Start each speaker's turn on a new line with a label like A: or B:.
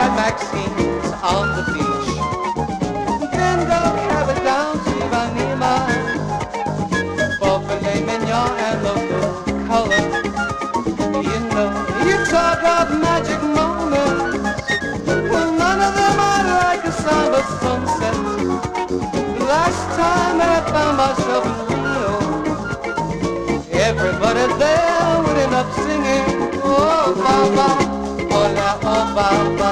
A: write magazines on the beach. Then go carry down to Ipanema for filet mignon and local color. You know, you talk of magic moments, well, none of them are like a samba sunset. Last time I found myself in Rio, everybody there would end up singing, oh, Baba, hola, oh, Baba.